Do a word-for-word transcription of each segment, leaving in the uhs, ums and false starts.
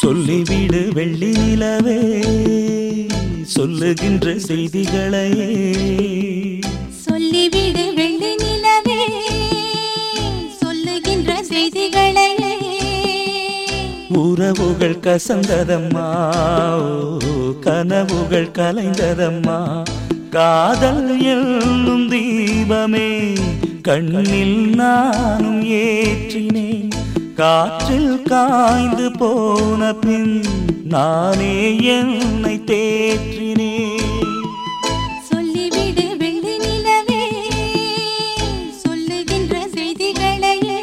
சொல்லிவிடு வெள்ளி நிலவே சொல்லுகின்ற செய்திகளையே சொல்லிவிடு வெள்ளி நிலவே சொல்லுகின்ற செய்திகளையே உறவுகள் கசந்ததம்மா கனவுகள் கலைந்ததம்மா காதல் என்னும் தீபமே கண்ணில் நானும் ஏற்றினேன் காற்றில் காய்ந்து போன பின் நானே என்னை தேற்றினேன் சொல்லிவிடு வெள்ளி நிலவே சொல்லுகின்ற செய்திகளையே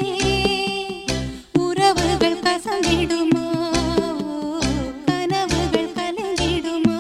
உறவுகள் கசந்திடுமா கனவுகள் கலந்திடுமா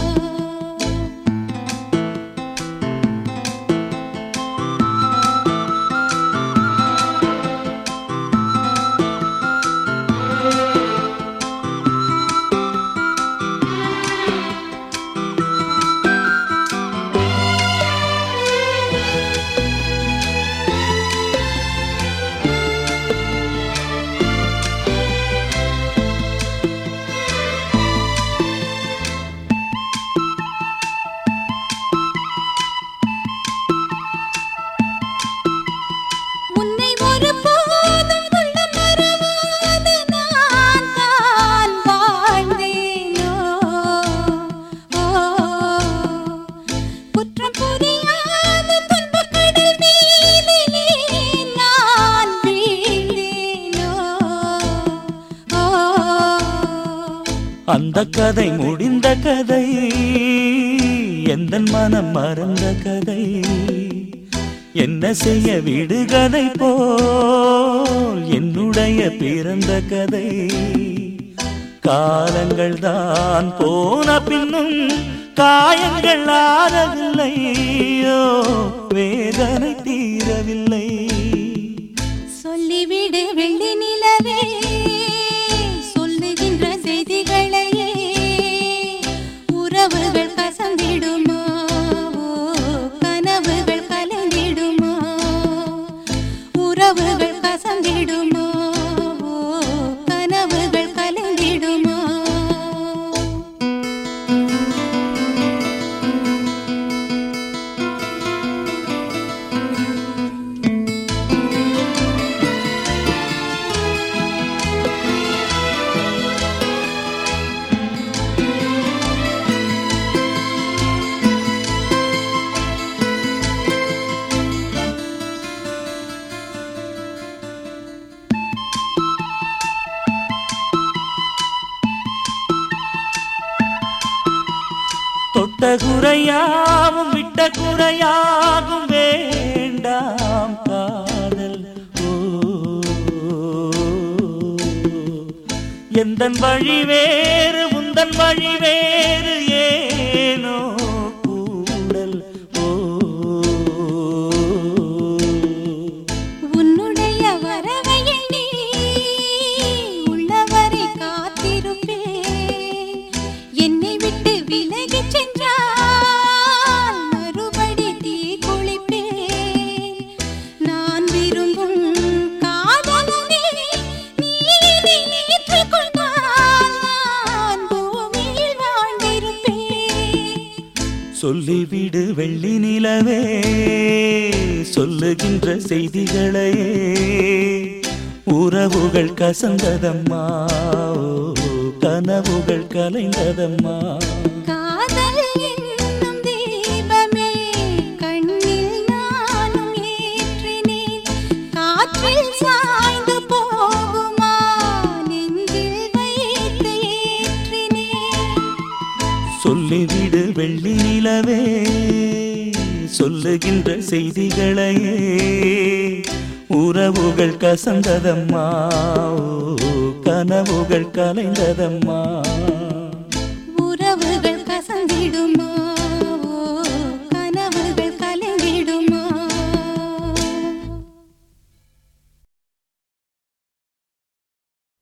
அந்த கதை முடிந்த கதை எந்தன் மனம் மறந்த கதை என்ன செய்ய விடுகதை போல் என்னுடைய பிறந்த கதை காலங்கள் தான் போன பின்னும் காயங்கள் ஆறவில்லையோ வேதனை தீரவில்லை சொல்லிவிடு வெள்ளி நிலவே சொல்லுகின்ற செய்திகளையே உறவுகள் கசந்திடுமா கனவுகள் கலந்திடுமா உறவுகள் கசந்திடுமா கனவுகள் கலந்திடுமா தொட்ட குறையாவும் விட்ட குறையாகும் வேண்டாம் காதல் ஓ எந்தன் வழி வேறு உந்தன் வழி வேறு ஏனோ கூடல் ஓ உன்னுடைய வரவை எண்ணி உள்ளவரை காத்திருப்பேன் என்னை விட்டு விலகி சென்றால் மறுபடி தீ குளிப்பேன் நான் விரும்பும் காதலனே நீ ஏற்றுக் கொண்டால் நான் பூமியில் வாழ்ந்திருப்பேன் சொல்லிவிடு வெள்ளி நிலவே சொல்லுகின்ற செய்திகளையே உறவுகள் கசந்ததம்மா கனவுகள் கலைந்ததம்மா காதல் என்னும் தீபமே கண்ணில் நானும் ஏற்றினேன் காற்றில் சாய்ந்து போகுமா நெஞ்சில் வைத்து ஏற்றினேன் சொல்லிவிடு வெள்ளி நிலவே சொல்லுகின்ற செய்திகளையே உறவுகள் கசந்ததம்மா கனவுகள் கலைந்ததம்மா